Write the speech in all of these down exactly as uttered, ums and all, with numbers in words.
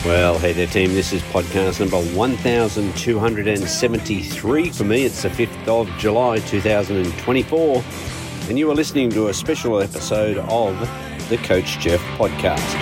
Well, hey there team, this is podcast number one thousand two hundred seventy-three for me. It's the fifth of July two thousand twenty-four and you are listening to a special episode of the Coach Jeff podcast.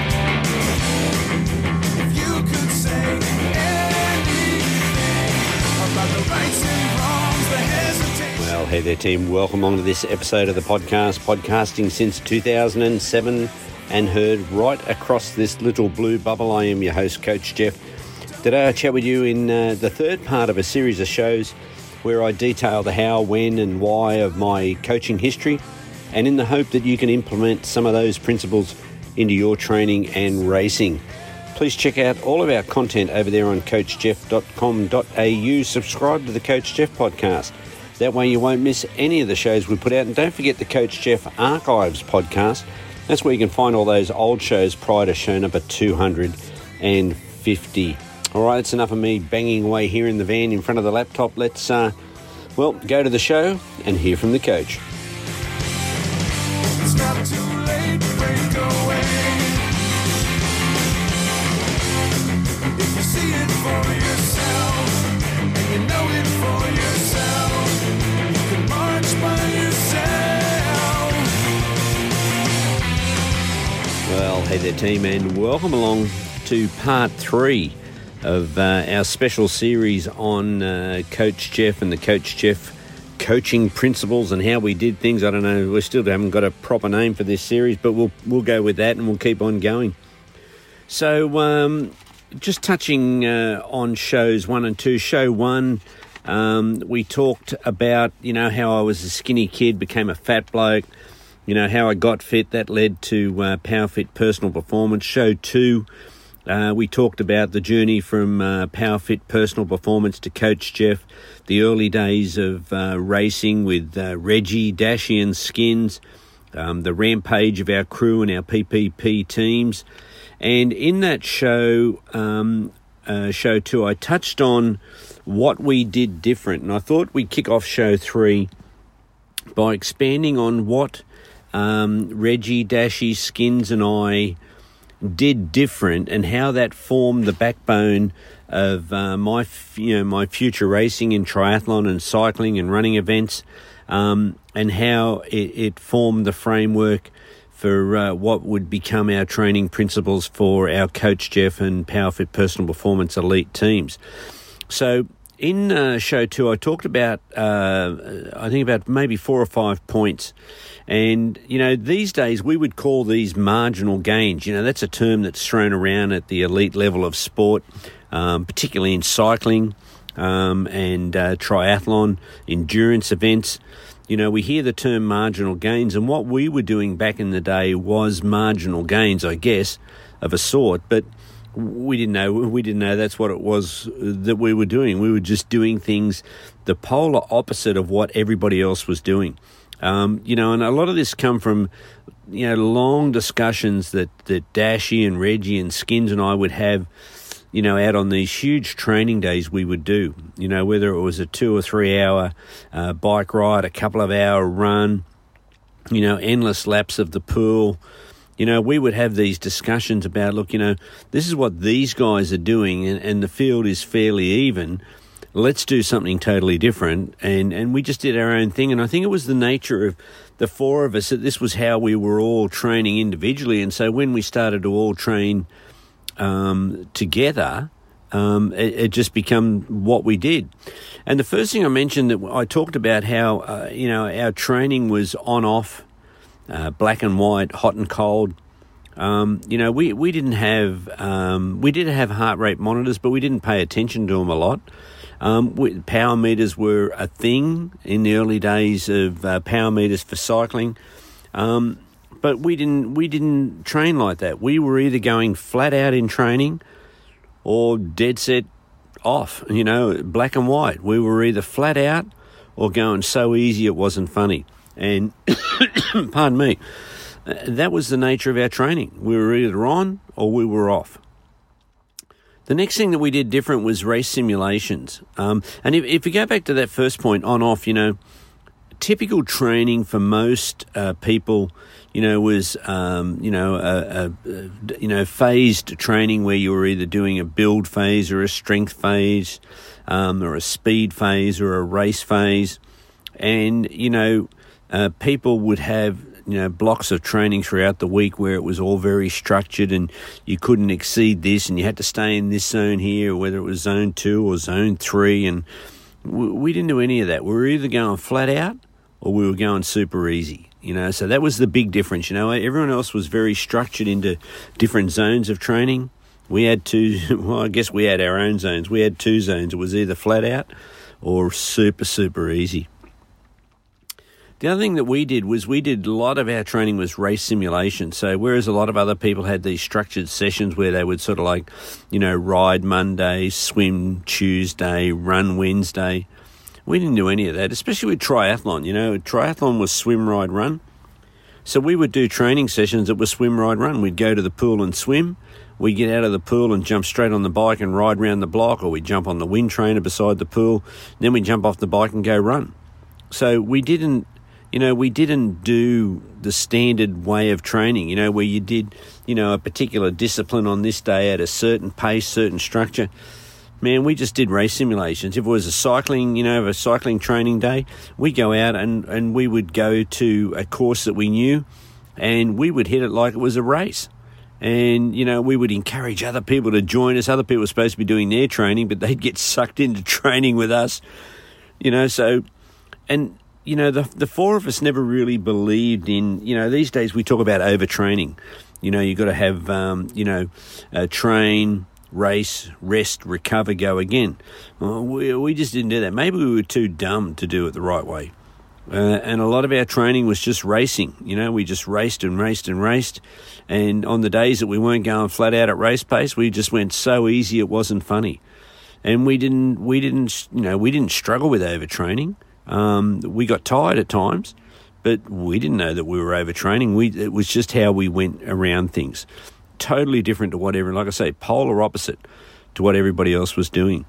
If you could say anything about the rights and wrongs, the hesitation. Well, hey there team, welcome along to this episode of the podcast, podcasting since two thousand seven and heard right across this little blue bubble. I am your host, Coach Jeff. Today I chat with you in uh, the third part of a series of shows where I detail the how, when and why of my coaching history, and in the hope that you can implement some of those principles into your training and racing. Please check out all of our content over there on coach jeff dot com dot a u. Subscribe to the Coach Jeff podcast. That way you won't miss any of the shows we put out. And don't forget the Coach Jeff Archives podcast. That's where you can find all those old shows prior to show number two hundred fifty. All right, that's enough of me banging away here in the van in front of the laptop. Let's, uh, well, go to the show and hear from the coach. It's not too late to break away. If you see it for yourself, and you know it for yourself, you can march by yourself. Well, hey there team, and welcome along to part three of uh, our special series on uh, Coach Jeff and the Coach Jeff coaching principles and how we did things. I don't know, we still haven't got a proper name for this series, but we'll we'll go with that and we'll keep on going. So um, just touching uh, on shows one and two. Show one, um, we talked about, you know, how I was a skinny kid, became a fat bloke. You know, how I got fit, that led to uh, PowerFit Personal Performance. Show two, uh, we talked about the journey from uh, PowerFit Personal Performance to Coach Jeff, the early days of uh, racing with uh, Reggie, Dashy and Skins, um, the rampage of our crew and our P P P teams. And in that show, um, uh, show two, I touched on what we did different. And I thought we'd kick off show three by expanding on what Um, Reggie, Dashy, Skins and I did different and how that formed the backbone of uh, my, you know, my future racing in triathlon and cycling and running events, um, and how it, it formed the framework for uh, what would become our training principles for our Coach Jeff and PowerFit Personal Performance elite teams. So in uh, show two, I talked about, uh, I think about maybe four or five points. And, you know, these days we would call these marginal gains. You know, that's a term that's thrown around at the elite level of sport, um, particularly in cycling um, and uh, triathlon, endurance events. You know, we hear the term marginal gains, and what we were doing back in the day was marginal gains, I guess, of a sort. But we didn't know. We didn't know that's what it was that we were doing. We were just doing things the polar opposite of what everybody else was doing. Um, you know, and a lot of this come from, you know, long discussions that, that Dashy and Reggie and Skins and I would have, you know, out on these huge training days we would do, you know, whether it was a two or three hour uh, bike ride, a couple of hour run, you know, endless laps of the pool. You know, we would have these discussions about, look, you know, this is what these guys are doing and, and the field is fairly even. Let's do something totally different. And, and we just did our own thing. And I think it was the nature of the four of us that this was how we were all training individually. And so when we started to all train um, together, um, it, it just became what we did. And the first thing I mentioned, that I talked about how, uh, you know, our training was on-off, uh, black and white, hot and cold. Um, you know, we, we didn't have, um, we did have heart rate monitors, but we didn't pay attention to them a lot. Um, we, power meters were a thing in the early days of uh, power meters for cycling, um, but we didn't we didn't train like that. We were either going flat out in training or dead set off. You know, black and white. We were either flat out or going so easy it wasn't funny. And pardon me, that was the nature of our training. We were either on or we were off. The next thing that we did different was race simulations. Um, and if, if you go back to that first point, on-off, you know, typical training for most uh, people, you know, was, um, you know, a, a, a, you know, phased training where you were either doing a build phase or a strength phase, um, or a speed phase or a race phase. And, you know, uh, people would have, you know, blocks of training throughout the week where it was all very structured and you couldn't exceed this and you had to stay in this zone here, whether it was zone two or zone three. And we, we didn't do any of that. We were either going flat out or we were going super easy, you know. So that was the big difference, you know. Everyone else was very structured into different zones of training. We had two, well, I guess we had our own zones. We had two zones. It was either flat out or super, super easy. The other thing that we did was we did a lot of our training was race simulation. So whereas a lot of other people had these structured sessions where they would sort of like, you know, ride Monday, swim Tuesday, run Wednesday, we didn't do any of that, especially with triathlon. You know, triathlon was swim, ride, run. So we would do training sessions that were swim, ride, run. We'd go to the pool and swim. We'd get out of the pool and jump straight on the bike and ride around the block, or we'd jump on the wind trainer beside the pool. Then we'd jump off the bike and go run. So we didn't, you know, we didn't do the standard way of training, you know, where you did, you know, a particular discipline on this day at a certain pace, certain structure. Man, we just did race simulations. If it was a cycling, you know, a cycling training day, we go out and, and we would go to a course that we knew and we would hit it like it was a race. And, you know, we would encourage other people to join us. Other people were supposed to be doing their training, but they'd get sucked into training with us, you know, so, and, you know, the the four of us never really believed in, you know, these days we talk about overtraining. You know, you've got to have, um, you know, uh, train, race, rest, recover, go again. Well, we, we just didn't do that. Maybe we were too dumb to do it the right way. Uh, and a lot of our training was just racing. You know, we just raced and raced and raced. And on the days that we weren't going flat out at race pace, we just went so easy it wasn't funny. And we didn't, we didn't, you know, we didn't struggle with overtraining. Um, we got tired at times, but we didn't know that we were overtraining. We, it was just how we went around things. Totally different to what everyone, like I say, polar opposite to what everybody else was doing.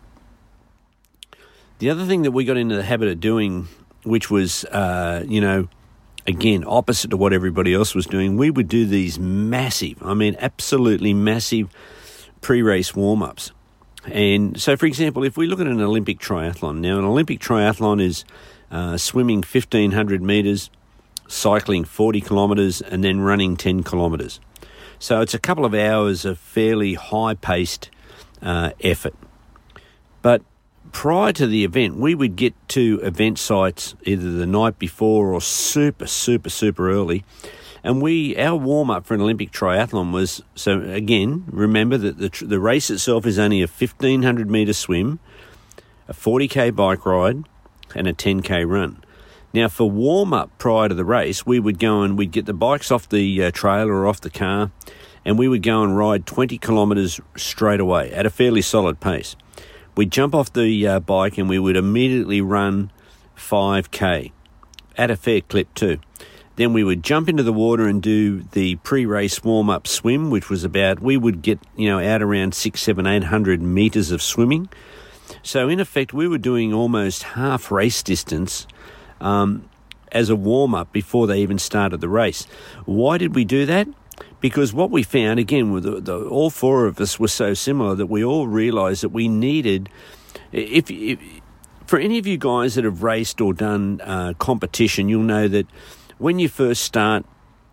The other thing that we got into the habit of doing, which was, uh, you know, again, opposite to what everybody else was doing, we would do these massive, I mean, absolutely massive pre-race warm-ups. And so, for example, if we look at an Olympic triathlon, now an Olympic triathlon is uh, swimming fifteen hundred metres, cycling forty kilometres, and then running ten kilometres. So it's a couple of hours of fairly high-paced uh, effort. But prior to the event, we would get to event sites either the night before or super, super, super early. And we, our warm-up for an Olympic triathlon was, so again, remember that the the race itself is only a fifteen hundred metre swim, a forty k bike ride, and a ten k run. Now, for warm-up prior to the race, we would go and we'd get the bikes off the uh, trailer or off the car, and we would go and ride twenty kilometres straight away at a fairly solid pace. We'd jump off the uh, bike and we would immediately run five k at a fair clip too. Then we would jump into the water and do the pre-race warm-up swim, which was about, we would get, you know, out around six, seven, eight hundred metres of swimming. So in effect, we were doing almost half race distance um, as a warm-up before they even started the race. Why did we do that? Because what we found, again, with the, the, all four of us were so similar that we all realised that we needed, if, if for any of you guys that have raced or done uh, competition, you'll know that when you first start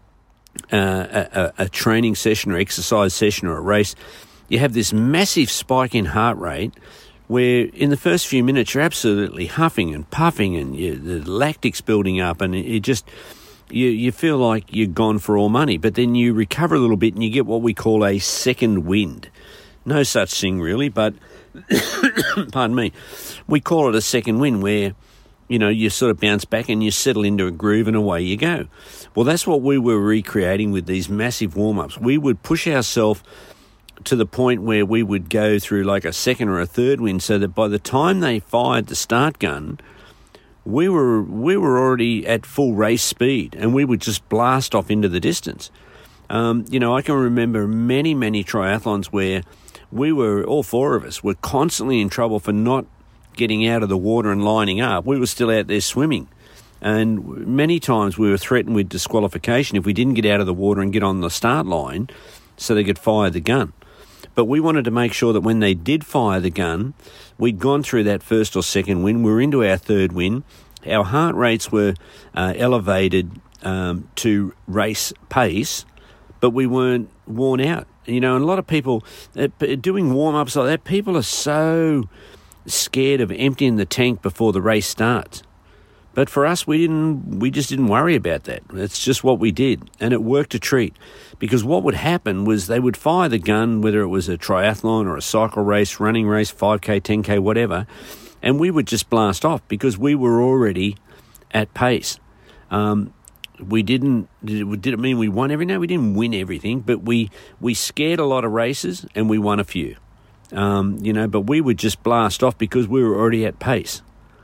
uh, a, a training session or exercise session or a race, you have this massive spike in heart rate where in the first few minutes you're absolutely huffing and puffing and you, the lactic's building up and it just, you, you feel like you're gone for all money. But then you recover a little bit and you get what we call a second wind. No such thing really, but, pardon me, we call it a second wind where, you know, you sort of bounce back and you settle into a groove and away you go. Well, that's what we were recreating with these massive warm-ups. We would push ourselves to the point where we would go through like a second or a third wind so that by the time they fired the start gun, we were we were already at full race speed and we would just blast off into the distance. Um, you know, I can remember many, many triathlons where we were, all four of us, were constantly in trouble for not getting out of the water and lining up. We were still out there swimming. And many times we were threatened with disqualification if we didn't get out of the water and get on the start line so they could fire the gun. But we wanted to make sure that when they did fire the gun, we'd gone through that first or second win. We were into our third win. Our heart rates were uh, elevated um, to race pace, but we weren't worn out. You know, and a lot of people, uh, doing warm-ups like that, people are so scared of emptying the tank before the race starts. But for us, we didn't. We just didn't worry about that. It's just what we did, and it worked a treat. Because what would happen was they would fire the gun, whether it was a triathlon or a cycle race, running race, five K, ten K, whatever, and we would just blast off because we were already at pace. Um, we didn't. Did it mean we won every? No, we didn't win everything, but we we scared a lot of races and we won a few. Um, you know, but we would just blast off because we were already at pace.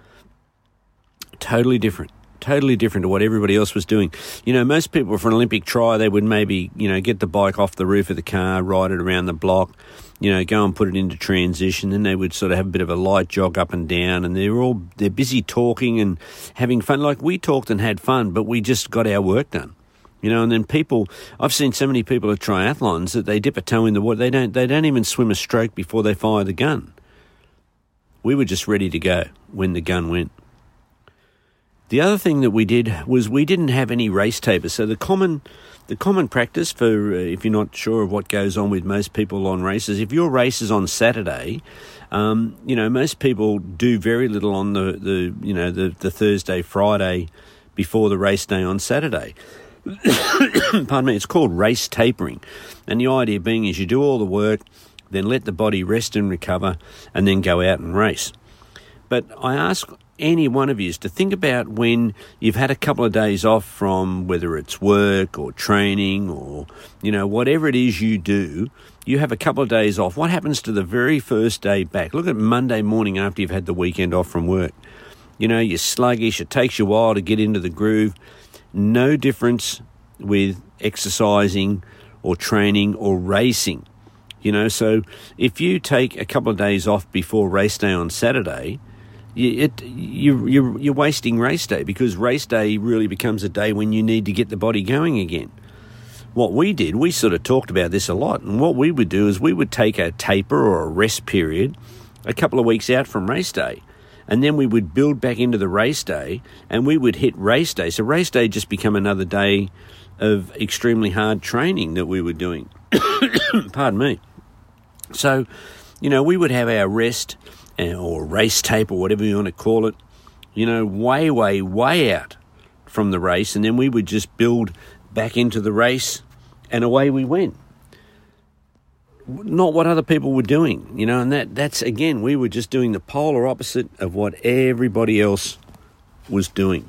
Totally different. Totally different to what everybody else was doing. You know, most people for an Olympic try, they would maybe, you know, get the bike off the roof of the car, ride it around the block, you know, go and put it into transition. Then they would sort of have a bit of a light jog up and down, and they're all, they're busy talking and having fun. Like we talked and had fun, but we just got our work done. You know, and then people, I've seen so many people at triathlons that they dip a toe in the water. They don't, they don't even swim a stroke before they fire the gun. We were just ready to go when the gun went. The other thing that we did was we didn't have any race tapers. So the common the common practice for, uh, if you're not sure of what goes on with most people on races, if your race is on Saturday, um, you know, most people do very little on the, the you know, the, the Thursday, Friday before the race day on Saturday. Pardon me, it's called race tapering. And the idea being is you do all the work, then let the body rest and recover, and then go out and race. But I ask any one of you to think about when you've had a couple of days off from whether it's work or training or, you know, whatever it is you do, you have a couple of days off. What happens to the very first day back? Look at Monday morning after you've had the weekend off from work. You know, you're sluggish. It takes you a while to get into the groove. No difference with exercising or training or racing. You know, so if you take a couple of days off before race day on Saturday, You, it, you, you're, you're wasting race day, because race day really becomes a day when you need to get the body going again. What we did, we sort of talked about this a lot, and what we would do is we would take a taper or a rest period a couple of weeks out from race day, and then we would build back into the race day, and we would hit race day. So race day just become another day of extremely hard training that we were doing. Pardon me. So, you know, we would have our rest or race tape or whatever you want to call it, you know, way, way, way out from the race, and then we would just build back into the race, and away we went. Not what other people were doing, you know, and that that's, again, we were just doing the polar opposite of what everybody else was doing.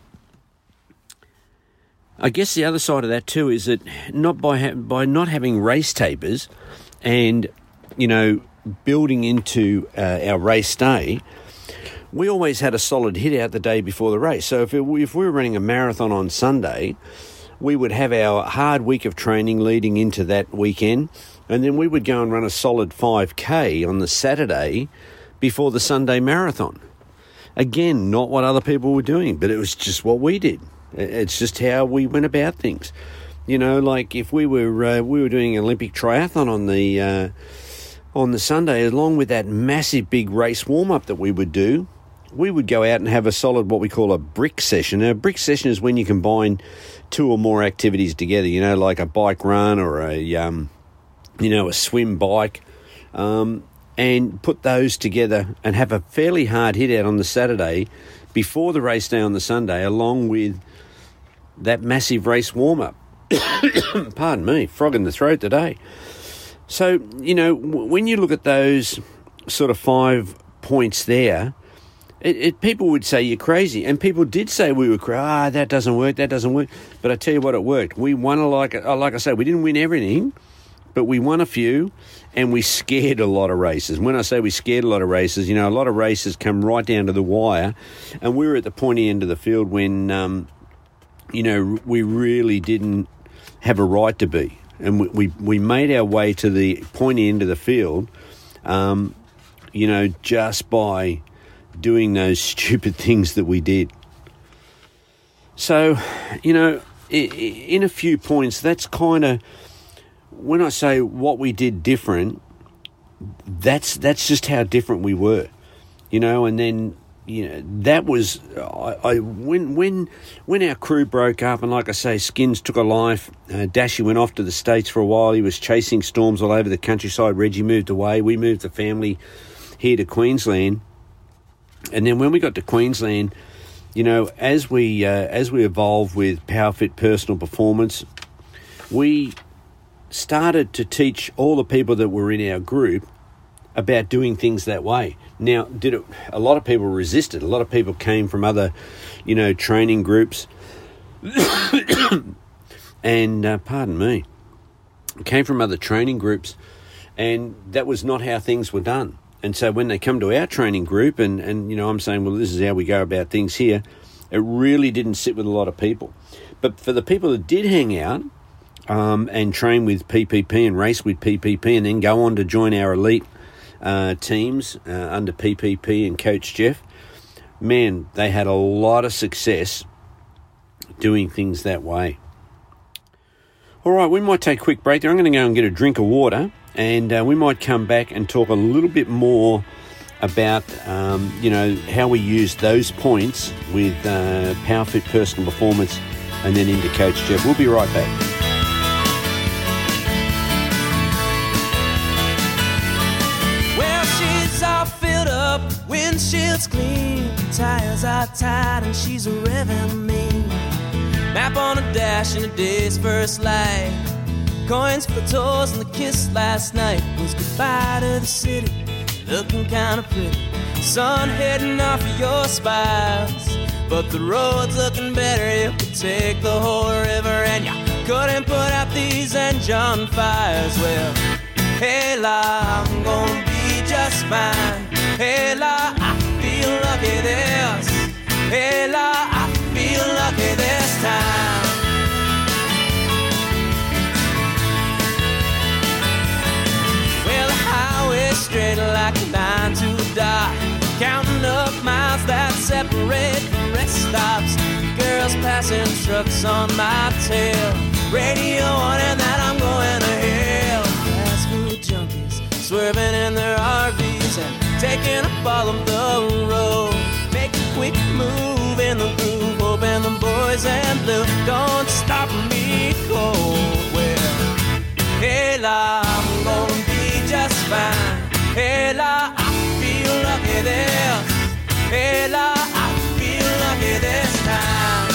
I guess the other side of that too is that not by ha- by not having race tapers and, you know, building into uh, our race day, we always had a solid hit out the day before the race. So if, it, if we were running a marathon on Sunday, we would have our hard week of training leading into that weekend, and then we would go and run a solid five K on the Saturday before the Sunday marathon. Again, not what other people were doing, but it was just what we did. It's just how we went about things. You know, like if we were uh, we were doing an Olympic triathlon on the uh, on the Sunday, along with that massive big race warm-up that we would do, we would go out and have a solid what we call a brick session. Now, a brick session is when you combine two or more activities together, you know, like a bike run or a, um, you know, a swim bike, um, and put those together and have a fairly hard hit out on the Saturday before the race day on the Sunday, along with that massive race warm-up. Pardon me, frog in the throat today. So, you know, when you look at those sort of five points there, it, it, people would say you're crazy. And people did say we were crazy. Ah, that doesn't work, that doesn't work. But I tell you what, it worked. We won, a, like, like I say, we didn't win everything, but we won a few, and we scared a lot of races. When I say we scared a lot of races, you know, a lot of races come right down to the wire, and we were at the pointy end of the field when, um, you know, we really didn't have a right to be. And we, we, we made our way to the pointy end of the field, um, you know, just by doing those stupid things that we did. So, you know, in a few points, that's kind of, when I say what we did different, that's that's just how different we were, you know. And then, you know, that was I, I when when when our crew broke up, and like I say, Skins took a life. Uh, Dashy went off to the States for a while. He was chasing storms all over the countryside. Reggie moved away. We moved the family here to Queensland, and then when we got to Queensland, you know, as we uh, as we evolved with PowerFit Personal Performance, we started to teach all the people that were in our group about doing things that way. Now, did it? A lot of people resisted. A lot of people came from other, you know, training groups, and uh, pardon me, came from other training groups, and that was not how things were done. And so when they come to our training group and, and, you know, I'm saying, well, this is how we go about things here, it really didn't sit with a lot of people. But for the people that did hang out um, and train with P P P and race with P P P and then go on to join our elite uh, teams uh, under P P P and Coach Jeff, man, they had a lot of success doing things that way. All right, we might take a quick break there. I'm going to go and get a drink of water. And uh, we might come back and talk a little bit more about, um, you know, how we use those points with uh, PowerFit Personal Performance and then into Coach Jeff. We'll be right back. Well, she's all filled up, windshield's clean, tires are tight and she's revving mean. Map on a dash in a day's first light. Coins for the tours and the kiss last night was goodbye to the city, looking kinda pretty. Sun heading off of your spires, but the road's looking better. You could take the whole river and you couldn't put out these engine fires. Well, hey la, I'm gonna be just fine. Hey la, I feel lucky this. Hey la, I feel lucky this time. Straight like a line to a dot, counting up miles that separate the rest stops. Girls passing trucks on my tail, radio on and that I'm going to hell. Fast food junkies swerving in their R Vs and taking up all of the road. Make a quick move in the groove, hoping the boys in blue don't stop me cold. Well, hey la, I'm gonna be just fine. Hey la, I feel lucky this. Hey la, I feel lucky this time.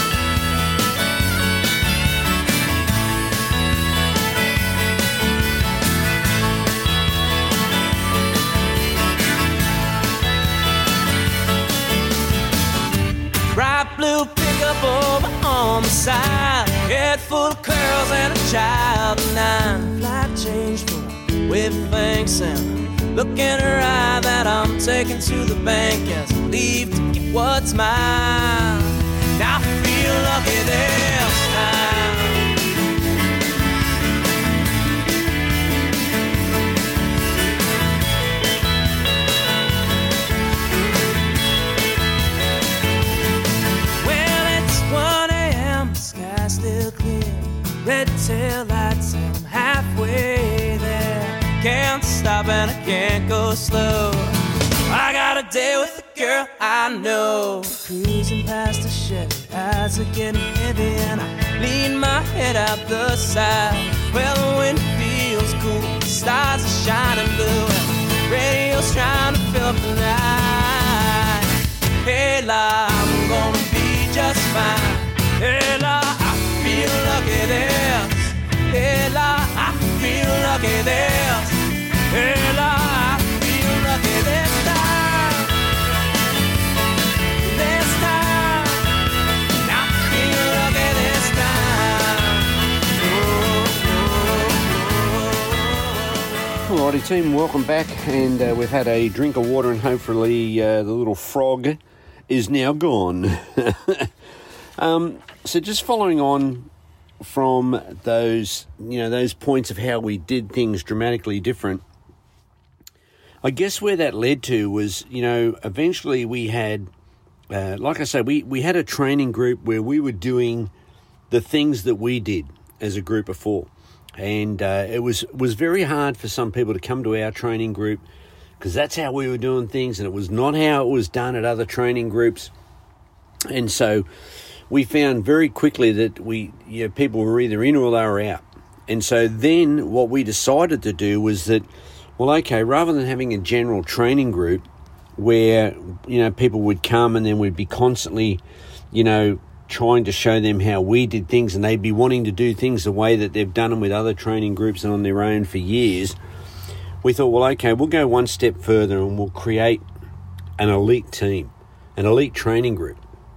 Bright blue pickup over on the side, head full of curls and a child of nine. Flight change for wavelengths and look in her eye that I'm taking to the bank as I leave to get what's mine. Now I feel lucky this time. Well, it's one a.m., the sky's still clear. Red tail lights and I'm halfway there. Can't stop and I can't go slow. I got a day with a girl I know. Cruising past the Chevy, eyes are getting heavy and I lean my head out the side. Well, the wind feels cool, the stars are shining blue and the radio's trying to fill up the night. Hey la, I'm gonna be just fine. Hey la, I feel lucky this. Hey la, I feel lucky this. Hey la, I feel lucky this time. This time. I feel lucky this time. Oh, oh, oh, oh. Alrighty team, welcome back, and uh, we've had a drink of water and hopefully uh, the little frog is now gone. um, so just following on from those, you know, those points of how we did things dramatically different, I guess where that led to was, you know, eventually we had uh, like I say, we, we had a training group where we were doing the things that we did as a group of four. And uh, it was was very hard for some people to come to our training group because that's how we were doing things, and it was not how it was done at other training groups. And so we found very quickly that we, you know, people were either in or they were out. And so then what we decided to do was that, well, okay, rather than having a general training group where, you know, people would come and then we'd be constantly, you know, trying to show them how we did things, and they'd be wanting to do things the way that they've done them with other training groups and on their own for years, we thought, well, okay, we'll go one step further and we'll create an elite team, an elite training group.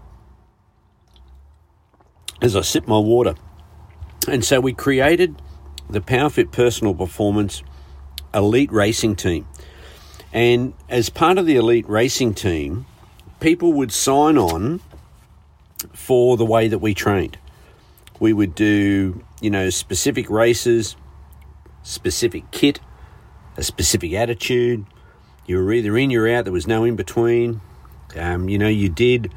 As I sip my water. And so we created the PowerFit Personal Performance Elite Racing Team. And as part of the Elite Racing Team, people would sign on for the way that we trained. We would do, you know, specific races, specific kit, a specific attitude. You were either in, you're out. There was no in between. Um, you know, you did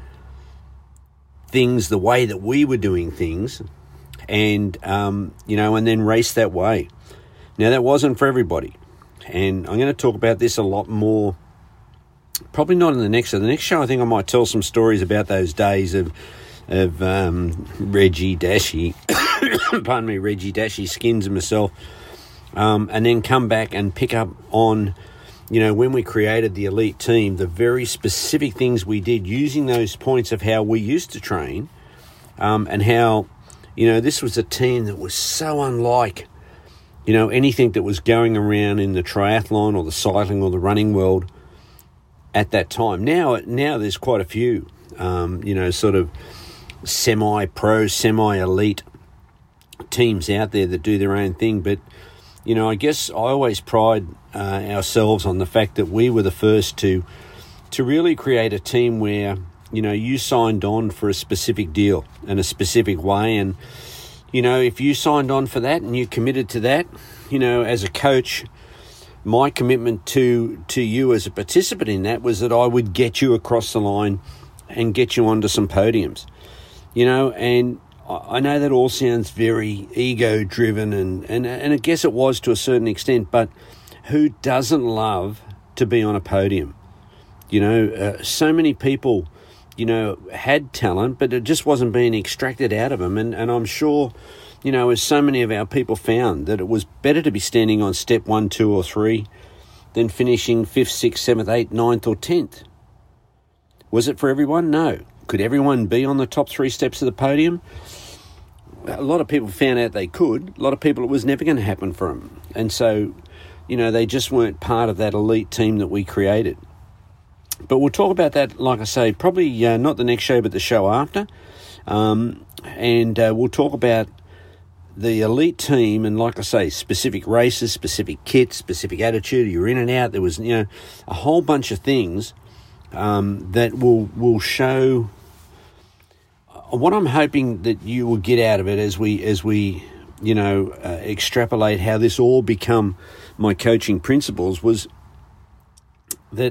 things the way that we were doing things, and, um, you know, and then race that way. Now, that wasn't for everybody. And I'm going to talk about this a lot more, probably not in the next show. The next show, I think I might tell some stories about those days of of um, Reggie Dashy, pardon me, Reggie Dashy, Skins and myself, um, and then come back and pick up on, you know, when we created the elite team, the very specific things we did using those points of how we used to train, um, and how, you know, this was a team that was so unlike, you know, anything that was going around in the triathlon or the cycling or the running world at that time. Now, now there's quite a few, um, you know, sort of semi-pro, semi-elite teams out there that do their own thing. But, you know, I guess I always pride uh, ourselves on the fact that we were the first to to really create a team where, you know, you signed on for a specific deal and a specific way. And, you know, if you signed on for that and you committed to that, you know, as a coach, my commitment to to you as a participant in that was that I would get you across the line and get you onto some podiums, you know. And I know that all sounds very ego-driven, and, and, and I guess it was to a certain extent, but who doesn't love to be on a podium? You know, uh, so many people, you know, had talent, but it just wasn't being extracted out of them. And, and I'm sure, you know, as so many of our people found, that it was better to be standing on step one, two, or three than finishing fifth, sixth, seventh, eighth, ninth, or tenth. Was it for everyone? No. Could everyone be on the top three steps of the podium? A lot of people found out they could. A lot of people, it was never going to happen for them. And so, you know, they just weren't part of that elite team that we created. But we'll talk about that, like I say, probably uh, not the next show, but the show after. Um, and uh, we'll talk about the elite team and, like I say, specific races, specific kits, specific attitude. You're in and out. There was, you know, a whole bunch of things um, that will will show what I'm hoping that you will get out of it as we, as we, you know, uh, extrapolate how this all become my coaching principles, was that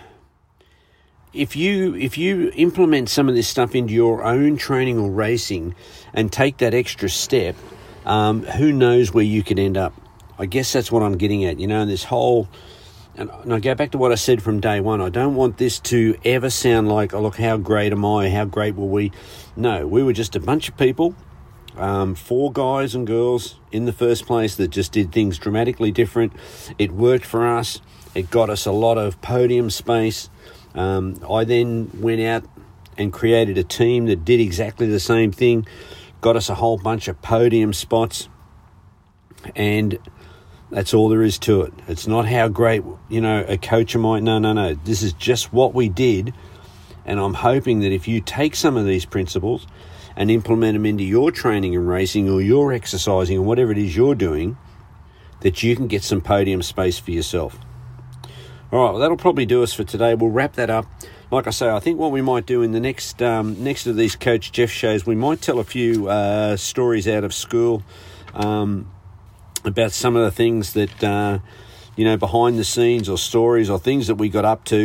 if you if you implement some of this stuff into your own training or racing and take that extra step, um, who knows where you could end up. I guess that's what I'm getting at, you know, this whole, and, and I go back to what I said from day one. I don't want this to ever sound like, oh, look, how great am I? How great were we? No, we were just a bunch of people, um, four guys and girls in the first place that just did things dramatically different. It worked for us. It got us a lot of podium space. Um, I then went out and created a team that did exactly the same thing, got us a whole bunch of podium spots, and that's all there is to it. It's not how great, you know, a coach might. No, no, no. This is just what we did, and I'm hoping that if you take some of these principles and implement them into your training and racing or your exercising or whatever it is you're doing, that you can get some podium space for yourself. All right, well, that'll probably do us for today. We'll wrap that up. Like I say, I think what we might do in the next um, next of these Coach Jeff shows, we might tell a few uh, stories out of school um, about some of the things that, uh, you know, behind the scenes or stories or things that we got up to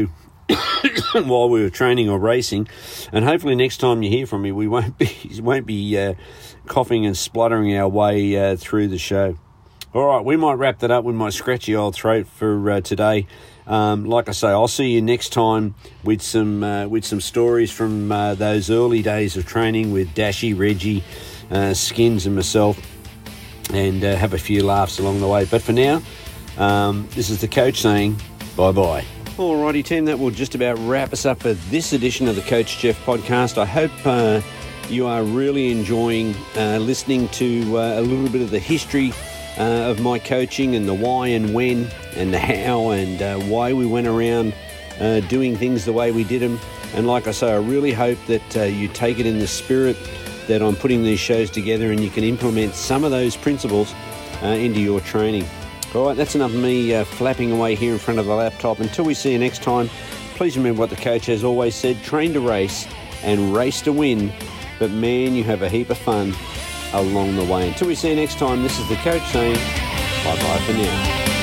while we were training or racing. And hopefully next time you hear from me, we won't be won't be uh, coughing and spluttering our way uh, through the show. All right, we might wrap that up with my scratchy old throat for uh, today. Um, like I say, I'll see you next time with some uh, with some stories from uh, those early days of training with Dashy, Reggie, uh, Skins and myself, and uh, have a few laughs along the way. But for now, um, this is the coach saying bye-bye. Alrighty team, that will just about wrap us up for this edition of the Coach Jeff podcast. I hope uh, you are really enjoying uh, listening to uh, a little bit of the history Uh, of my coaching and the why and when and the how and uh, why we went around uh, doing things the way we did them. And like I say, I really hope that uh, you take it in the spirit that I'm putting these shows together and you can implement some of those principles uh, into your training. All right, that's enough of me uh, flapping away here in front of the laptop. Until we see you next time, please remember what the coach has always said: train to race and race to win. But man, you have a heap of fun along the way. Until we see you next time, this is the coach saying bye-bye for now.